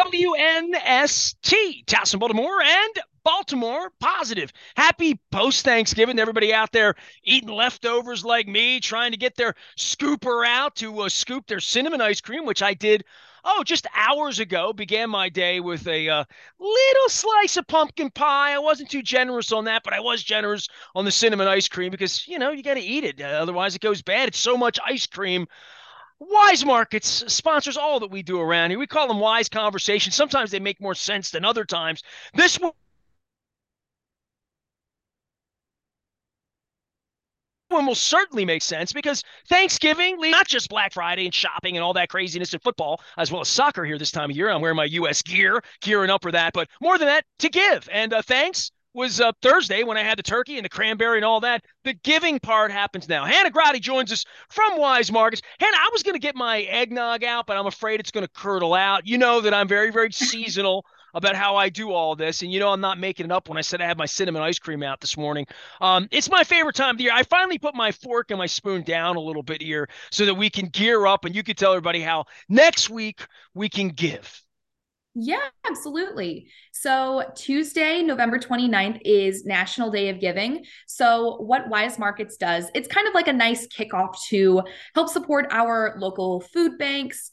WNST, Towson, Baltimore, and Baltimore Positive. Happy post-Thanksgiving to everybody out there eating leftovers like me, trying to get their scooper out to scoop their cinnamon ice cream, which I did, just hours ago. Began my day with a little slice of pumpkin pie. I wasn't too generous on that, but I was generous on the cinnamon ice cream because, you got to eat it. Otherwise, it goes bad. It's so much ice cream. Wise Markets sponsors all that we do around here. We call them wise conversations. Sometimes they make more sense than other times. This one will certainly make sense because Thanksgiving, not just Black Friday and shopping and all that craziness in football, as well as soccer here this time of year. I'm wearing my U.S. gear, gearing up for that. But more than that, to give. And thanks was Thursday when I had the turkey and the cranberry and all that. The giving part happens now. Hannah Grotty joins us from Wise Markets. Hannah, I was going to get my eggnog out, but I'm afraid it's going to curdle out. You know that I'm very, very seasonal about how I do all this. And I'm not making it up when I said I had my cinnamon ice cream out this morning. It's my favorite time of the year. I finally put my fork and my spoon down a little bit here so that we can gear up and you can tell everybody how next week we can give. Yeah, absolutely. So Tuesday, November 29th is National Day of Giving. So what Wise Markets does, it's kind of like a nice kickoff to help support our local food banks,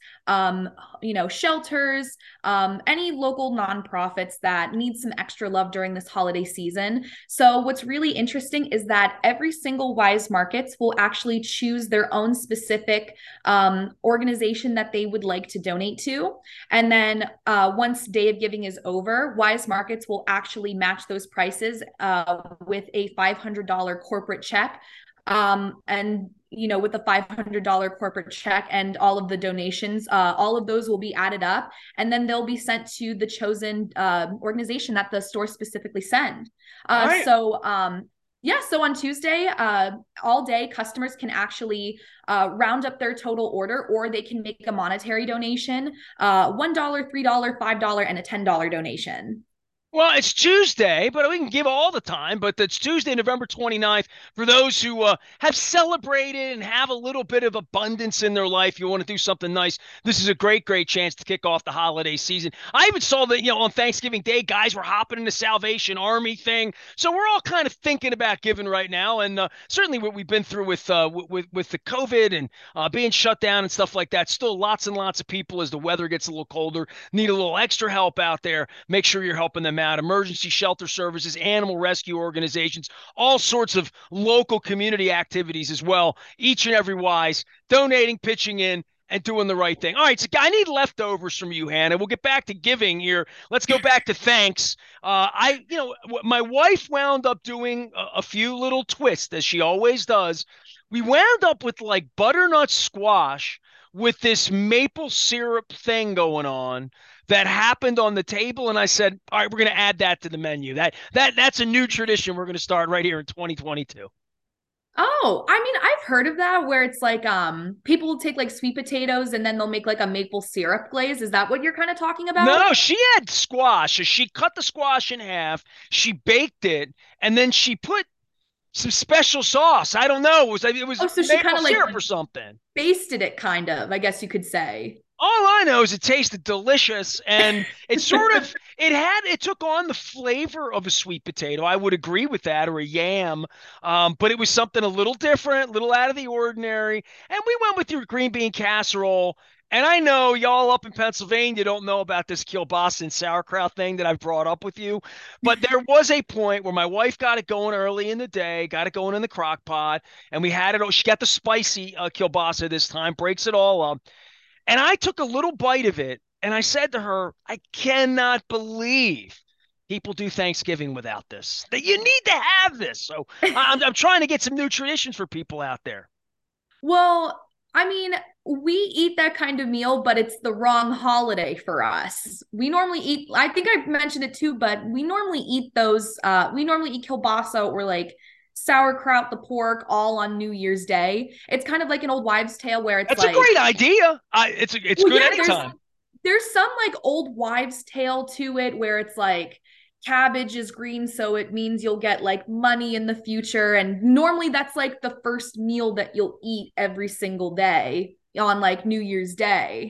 shelters, any local nonprofits that need some extra love during this holiday season. So what's really interesting is that every single Wise Markets will actually choose their own specific organization that they would like to donate to. And then once Day of Giving is over, Wise Markets will actually match those prices with a $500 corporate check. With the $500 corporate check and all of the donations, all of those will be added up, and then they'll be sent to the chosen organization that the store specifically send. Right. So on Tuesday, all day, customers can actually round up their total order, or they can make a monetary donation, $1, $3, $5, and a $10 donation. Well, it's Tuesday, but we can give all the time. But it's Tuesday, November 29th. For those who have celebrated and have a little bit of abundance in their life, you want to do something nice. This is a great, great chance to kick off the holiday season. I even saw that, on Thanksgiving Day, guys were hopping in the Salvation Army thing. So we're all kind of thinking about giving right now. And certainly what we've been through with the COVID and being shut down and stuff like that, still lots and lots of people as the weather gets a little colder, need a little extra help out there. Make sure you're helping them out. Emergency shelter services, animal rescue organizations, all sorts of local community activities as well. Each and every Wise donating, pitching in, and doing the right thing. All right, so I need leftovers from you, Hannah. We'll get back to giving here. Let's go back to thanks. My wife wound up doing a few little twists, as she always does. We wound up with like butternut squash with this maple syrup thing going on that happened on the table, and I said, all right, we're going to add that to the menu. That's a new tradition we're going to start right here in 2022. Oh, I mean, I've heard of that where it's like people will take like sweet potatoes and then they'll make like a maple syrup glaze. Is that what you're kind of talking about? No, she had squash. She cut the squash in half, she baked it, and then she put some special sauce. I don't know. It was Oh, so she kind maple of like syrup or something. basted it kind of, I guess you could say. All I know is it tasted delicious, and it took on the flavor of a sweet potato. I would agree with that, or a yam. But it was something a little different, a little out of the ordinary. And we went with your green bean casserole. And I know y'all up in Pennsylvania don't know about this kielbasa and sauerkraut thing that I've brought up with you, but there was a point where my wife got it going early in the day, got it going in the crock pot, and we had it. She got the spicy kielbasa this time, breaks it all up. And I took a little bite of it and I said to her, I cannot believe people do Thanksgiving without this. That you need to have this. So I'm trying to get some new traditions for people out there. Well, I mean, we eat that kind of meal, but it's the wrong holiday for us. We normally eat, I think I mentioned it too, but we normally eat we normally eat kielbasa or like sauerkraut, the pork, all on New Year's Day. It's kind of like an old wives' tale where it's That's a like, great idea. It's well, good yeah, anytime. there's some like old wives' tale to it where it's like cabbage is green, so it means you'll get like money in the future. And normally that's like the first meal that you'll eat every single day on like New Year's Day.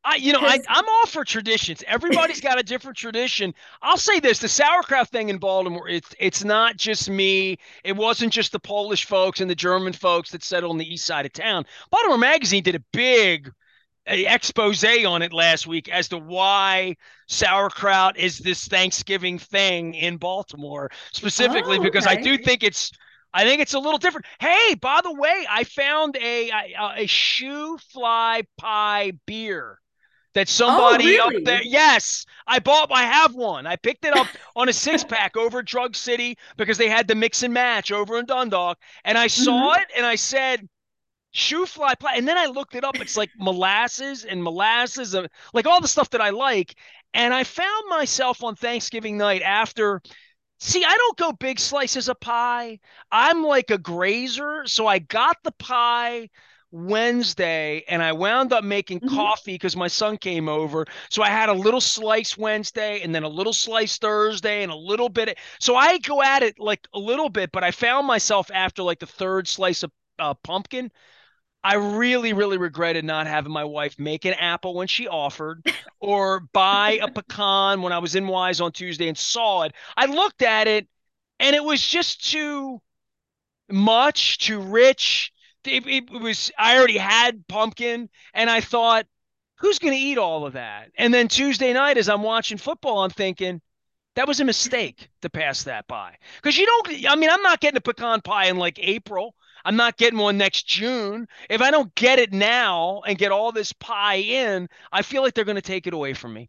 Because I'm all for traditions. Everybody's got a different tradition. I'll say this: the sauerkraut thing in Baltimore, it's not just me. It wasn't just the Polish folks and the German folks that settled on the east side of town. Baltimore Magazine did a big expose on it last week as to why sauerkraut is this Thanksgiving thing in Baltimore, specifically oh, because okay. I think it's a little different. Hey, by the way, I found a shoe fly pie beer that Oh, somebody up there. really? Yes, I have one. I picked it up on a six pack over at Drug City because they had the mix and match over in Dundalk, and I saw Hmm. it and I said, shoe fly pie. And then I looked it up. It's like molasses, like all the stuff that I like. And I found myself on Thanksgiving night after. See, I don't go big slices of pie. I'm like a grazer. So I got the pie Wednesday and I wound up making Hmm. coffee because my son came over. So I had a little slice Wednesday and then a little slice Thursday and a little bit. So I go at it like a little bit, but I found myself after like the third slice of pumpkin. I really, really regretted not having my wife make an apple when she offered or buy a pecan when I was in Wise on Tuesday and saw it. I looked at it and it was just too much, too rich. It was, I already had pumpkin and I thought, who's going to eat all of that? And then Tuesday night, as I'm watching football, I'm thinking, that was a mistake to pass that by. Because you don't, I mean, I'm not getting a pecan pie in like April. I'm not getting one next June. If I don't get it now and get all this pie in, I feel like they're going to take it away from me.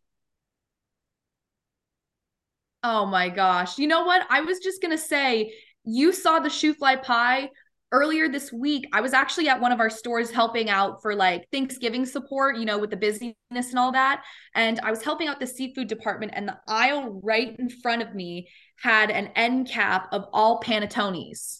Oh my gosh. You know what? I was just gonna say, you saw the shoe fly pie earlier this week. I was actually at one of our stores helping out for like Thanksgiving support, with the busyness and all that. And I was helping out the seafood department, and the aisle right in front of me had an end cap of all Panettones.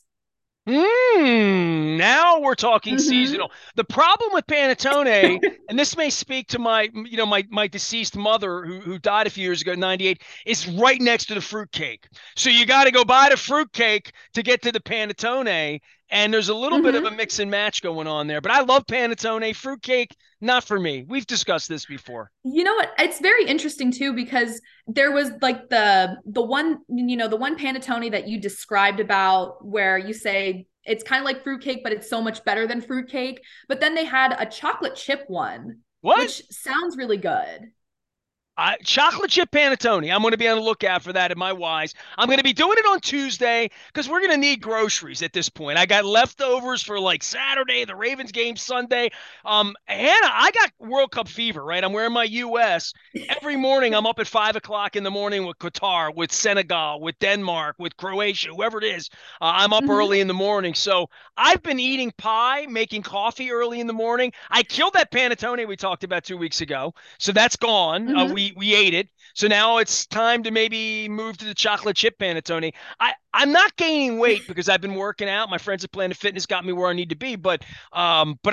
Now we're talking Mm-hmm. seasonal. The problem with panettone, and this may speak to my deceased mother who died a few years ago, 98, is right next to the fruitcake. So you got to go buy the fruitcake to get to the panettone, and there's a little bit of a Mm-hmm. mix and match going on there. But I love panettone. Fruitcake, not for me. We've discussed this before. You know what? It's very interesting too because there was like the one panettone that you described about where you say it's kind of like fruitcake, but it's so much better than fruitcake. But then they had a chocolate chip one, What? which sounds really good. Chocolate chip panettone. I'm going to be on the lookout for that at my Wise. I'm going to be doing it on Tuesday because we're going to need groceries at this point. I got leftovers for like Saturday, the Ravens game Sunday. Hannah, I got World Cup fever, right? I'm wearing my US. Every morning I'm up at 5 o'clock in the morning with Qatar, with Senegal, with Denmark, with Croatia, whoever it is. I'm up Mm-hmm. early in the morning. So I've been eating pie, making coffee early in the morning. I killed that panettone we talked about 2 weeks ago. So that's gone. Mm-hmm. We ate it. So now it's time to maybe move to the chocolate chip panettone. I'm not gaining weight because I've been working out. My friends at Planet Fitness got me where I need to be, but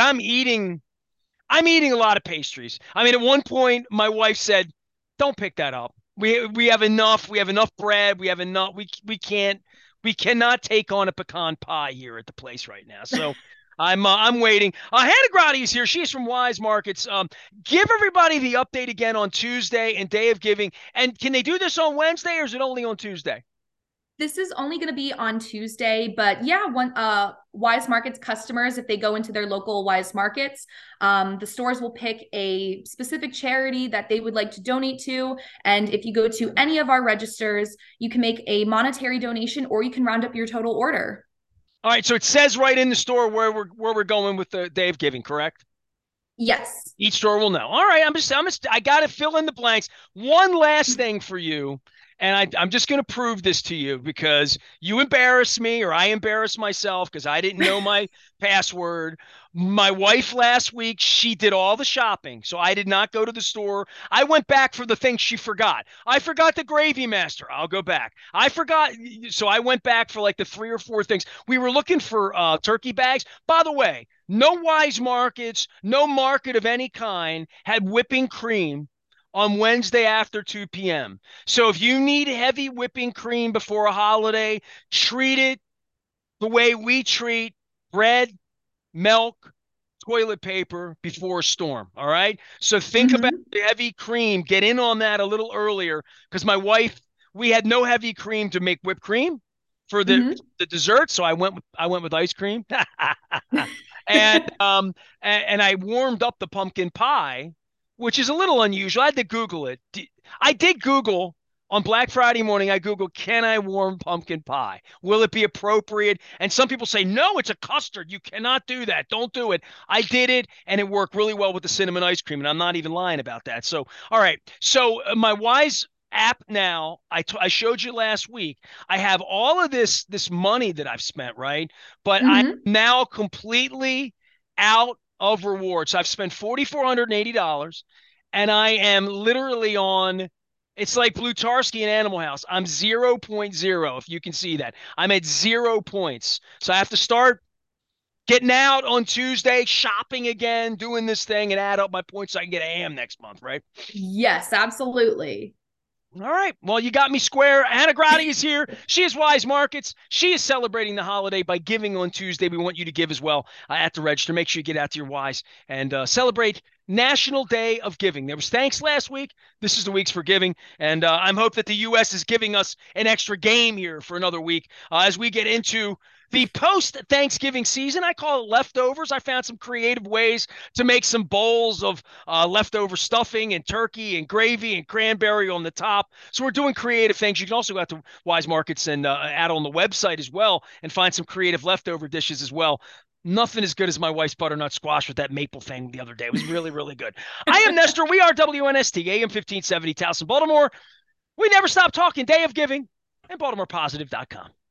I'm eating a lot of pastries. I mean, at one point my wife said, "Don't pick that up. We have enough. We have enough bread. We have enough. We cannot take on a pecan pie here at the place right now." So I'm waiting. Hannah Grady is here. She's from Wise Markets. Give everybody the update again on Tuesday and Day of Giving. And can they do this on Wednesday or is it only on Tuesday? This is only going to be on Tuesday, but yeah, one Wise Markets customers, if they go into their local Wise Markets, the stores will pick a specific charity that they would like to donate to. And if you go to any of our registers, you can make a monetary donation or you can round up your total order. All right, so it says right in the store where we're going with the Day of Giving, correct? Yes. Each store will know. All right, I got to fill in the blanks. One last thing for you, and I'm just going to prove this to you because you embarrass me or I embarrass myself because I didn't know my password. My wife last week, she did all the shopping, so I did not go to the store. I went back for the things she forgot. I forgot the Gravy Master. I'll go back. I forgot, so I went back for like the three or four things. We were looking for turkey bags. By the way, no Wise Markets, no market of any kind had whipping cream on Wednesday after 2 p.m. So if you need heavy whipping cream before a holiday, treat it the way we treat bread, milk, toilet paper before a storm. All right. So think about Mm-hmm. the heavy cream. Get in on that a little earlier because my wife, we had no heavy cream to make whipped cream for Mm-hmm. the dessert. So I went with ice cream. and and I warmed up the pumpkin pie, which is a little unusual. I had to Google it. I did Google on Black Friday morning. I Googled, can I warm pumpkin pie? Will it be appropriate? And some people say, no, it's a custard. You cannot do that. Don't do it. I did it, and it worked really well with the cinnamon ice cream. And I'm not even lying about that. So, all right. So my Wise app now, I showed you last week. I have all of this money that I've spent, right? But I'm Mm-hmm. now completely out of rewards. I've spent $4,480 and I am literally on, it's like Blutarski in Animal House. I'm zero point 0, if you can see that. I'm at 0 points. So I have to start getting out on Tuesday, shopping again, doing this thing, and add up my points so I can get a ham next month, right? Yes, absolutely. All right. Well, you got me square. Anna Grady is here. She is Wise Markets. She is celebrating the holiday by giving on Tuesday. We want you to give as well at the register. Make sure you get out to your Wise and celebrate National Day of Giving. There was thanks last week. This is the week's for giving. And I'm hope that the U.S. is giving us an extra game here for another week as we get into the post-Thanksgiving season. I call it leftovers. I found some creative ways to make some bowls of leftover stuffing and turkey and gravy and cranberry on the top. So we're doing creative things. You can also go out to Wise Markets and add on the website as well and find some creative leftover dishes as well. Nothing as good as my wife's butternut squash with that maple thing the other day. It was really, really good. I am Nestor. We are WNST, AM 1570, Towson, Baltimore. We never stop talking. Day of Giving and BaltimorePositive.com.